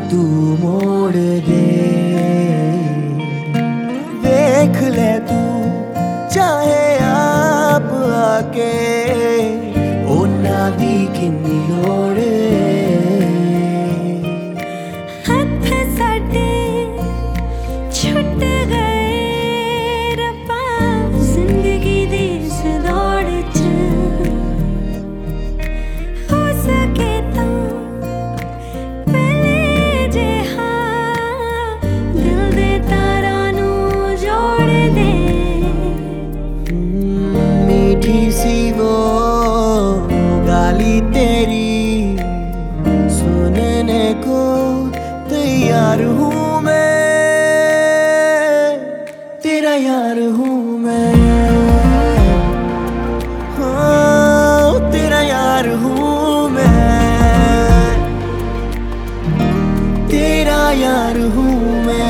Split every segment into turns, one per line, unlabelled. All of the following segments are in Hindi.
तू मोड़ दे। देख ले तू चाहे आप आके, ओना दी किन्नी लोड़
हथ साडे छुट गए रब्बा जिंदगी दी इस दौड़ च। हो सके तो पहले जिहा दिल दे तारा नू जोड़ दे।
मीठी सी वो गाली तेरी सुनने को तैयार हूँ मैं, तेरा यार हूँ मैं। हाँ तेरा यार हूँ मैं, तेरा यार हूँ मैं।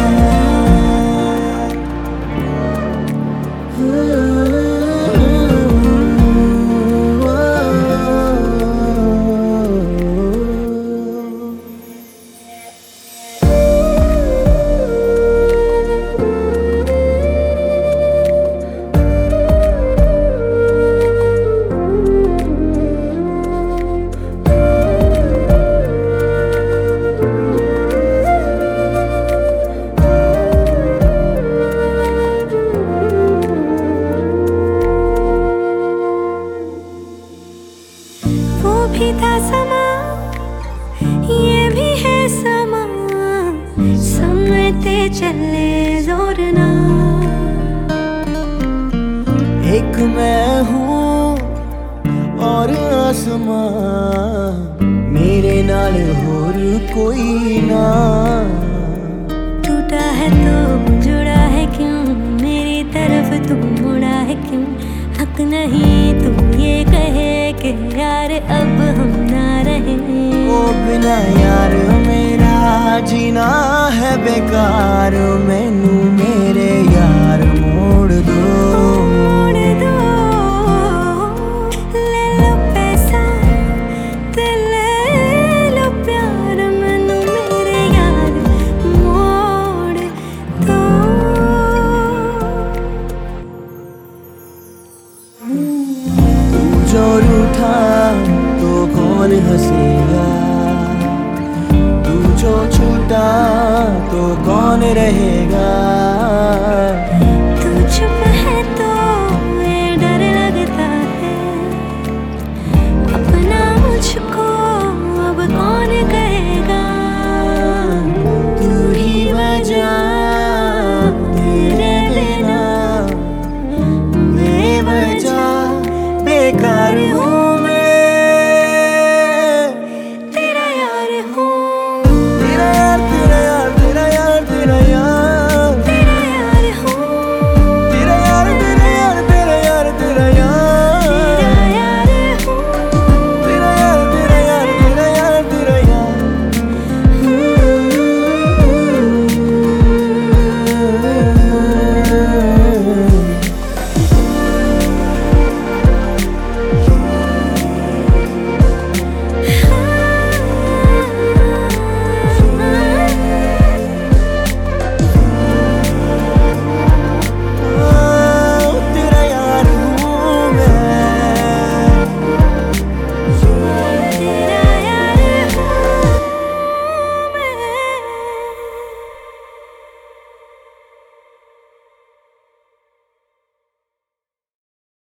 वो भी था समा, ये भी है समा, समझते चले जोर ना।
एक मैं हूँ और आसमां, मेरे नाल होर कोई ना।
टूटा है तो जुड़ा है क्यों, मेरी तरफ तू मुड़ा है क्यों। हक नहीं तू ये कहे कि यार अब हम ना रहे।
ओ बिना यार मेरा जीना है बेकार, मैनू मेरे यार मोड़ दो।
मोड़ दो, ले लो पैसा ते ले लो प्यार, मैनू मेरे यार मोड़ दो।
तू जो रूठा तो कौन हंसेगा, तू जो छूटा तो कौन रहेगा।